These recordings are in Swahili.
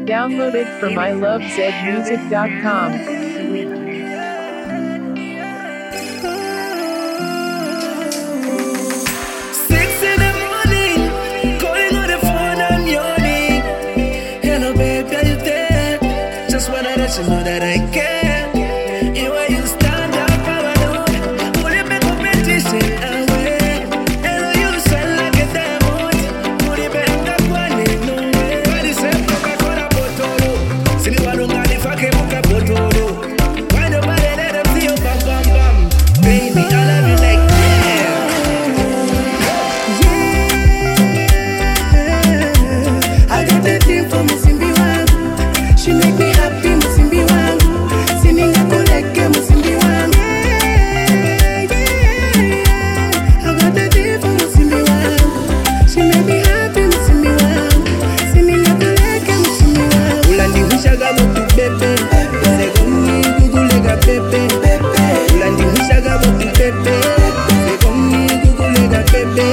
Downloaded from ilovezmusic.com. 6 in the morning, calling on the phone, I'm yawning. Hello, baby, are you there? Just wanna let you know that I care. You are you stand up, I know. Will you make competition away? Hello, you shine like a diamond. Will you make that one in no way? Why the same Coca-Cola bottle? Silly one don't got the fucking Coca bottle. Why nobody let them see you bam bam bam? Baby, I love you like I got that thing for Musimbi wangu. She make me happy, Musimbi wangu. Sininga kuleke Musimbi wangu. I got that thing for Musimbi wangu. She make me happy, Musimbi wangu. Sininga kuleke Musimbi wangu. Ulandiwishaga mutu pepe, segongi gugulega pepe. Ulandiwishaga mutu pepe, segongi gugulega pepe.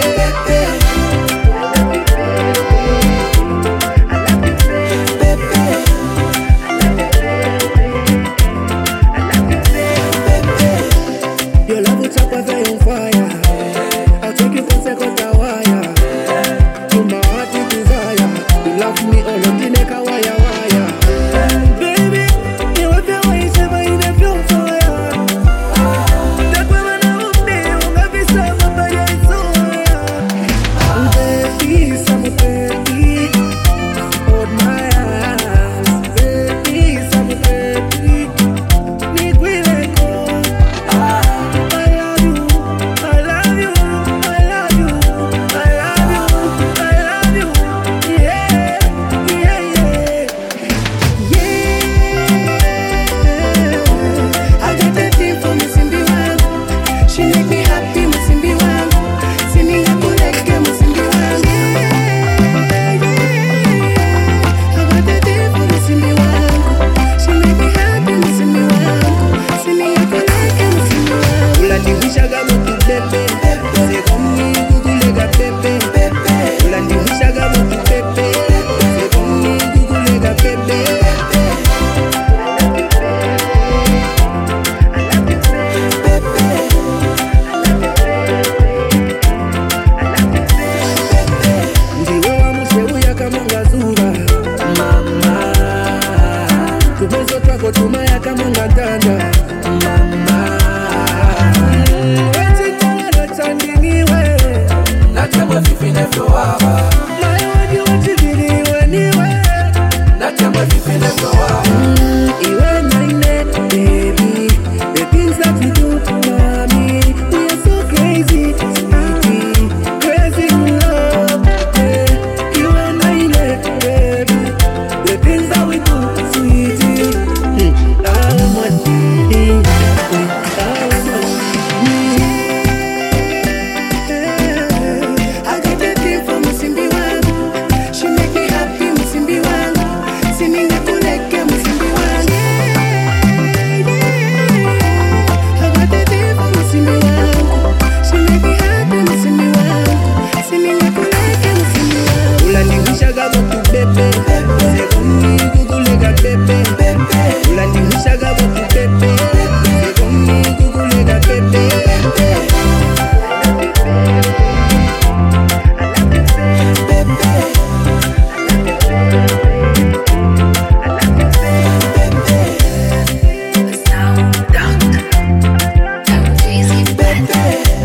Your love will chop a fire on fire. I'll take you for second wire. To my heart you desire. You love me all on the neck a wire wire. Baby, you want the way you say in the pure fire. That woman I will be, won't have be some of my eyes so high. Baby, some baby, hold my hands. Baby, some baby, need we let go. I love you, I love you, I love you, I love you, I love you, yeah, yeah, I got that thing for Musimbi wangu. She make me happy, Musimbi wangu. Sininga kuleke Musimbi wangu. I got that thing for Musimbi wangu. She make me happy, Musimbi wangu. Sininga kuleke Musimbi wangu. Ulandiwishaga mutu pepe, segongi gugulega pepe. Ulandiwishaga mutu pepe, segongi gugulega pepe. Ndiwe wa museuya kamonga zuva, mama. Tumezo twako tumaya kamonga tanda, mama. Wachitala chandiniwe, Natemwe fifi nefyo waba. nae waji wachidiniwe niwe. Natemwe fifi nefyo waba. Iwe naine, baby, the things that we do, mommy, we are so crazy, sweetie, crazy in love, yeah. Iwe naine, baby, the things that we do, sweetie, I want it, I want I got that thing for Musimbi wangu. She make me happy, Musimbi wangu. Sininga kuleke Musimbi wangu. I got that thing for Musimbi wangu. She make me happy, Musimbi wangu. Sininga kuleke Musimbi wangu. Ulandiwishaga mutu pepe, segongi gugulega pepe. Ulandiwishaga mutu pepe, segongi gugulega pepe. The sound doctor. Jeezy Bad.